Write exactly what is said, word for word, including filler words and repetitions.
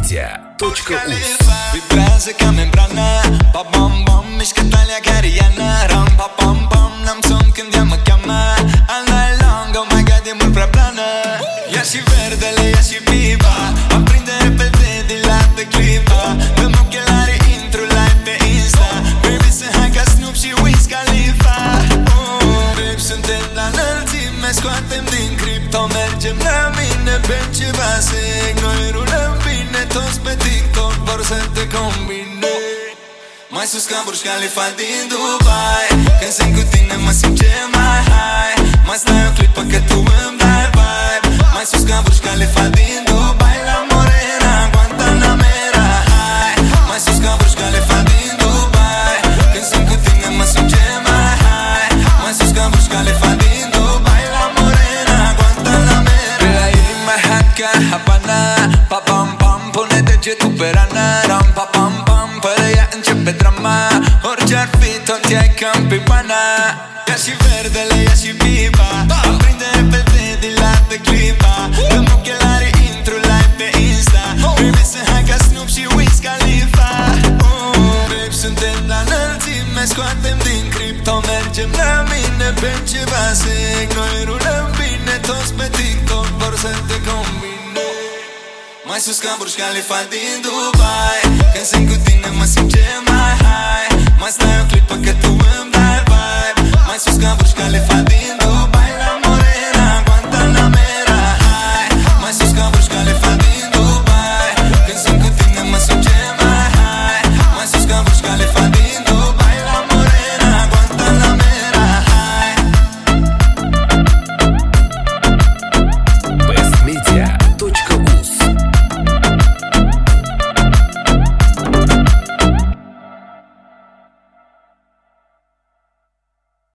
Radiostația .us Vibrează ca membrană, pa bam bam, mișcă talia ca Rihanna. Ram pa pam pam, n-am somn când ea mă cheamă. All night long, oh my god, e mult prea plană. Ia și verdele, ia și viva, aprinde repede din la de clipa. Dăm ochelarii, intru live pe Insta. Baby, sunt hai ca Snoop și Wiz Khalifa. Oh, babe, suntem la înălțime, scoatem din cripto. Mergem la mine pe ceva sec. Noi rulăm bine, toți pe TikTok vor să te combine. Mai sus ca Burj Khalifa din Dubai. Când sunt cu tine mă simt ce mai high. Mai stai o clipă că tu îmi dai vibe. Mai sus ca Burj Khalifa din Dubai. La Morena, Guantanamera, hai. Mai sus ca Burj Khalifa din Dubai. Când sunt cu tine mă simt ce mai high. Mai sus ca Burj Khalifa din Dubai. La Morena, Guantanamera. Pe la ei mai hot ca Havana. Pa pam pam, pune degetul pe rana. Ram pa pam pam, fără ea începe drama. Orice-ar fi, tot ea-i cam pe pana. Ia și verdele, ia și viva, aprinde repede din la de clipa. Dăm ochelarii, intru live pe Insta. Baby, sunt hai ca Snoop și Wiz Khalifa. Oh, babe, suntem la înălțime, scoatem din cripto. Mergem la mine pe ceva sec. Noi rulăm bine, toți pe TikTok vor să te combine. Mai sus ca Burj Khalifa din Dubai. Când sunt cu tine mă simt ce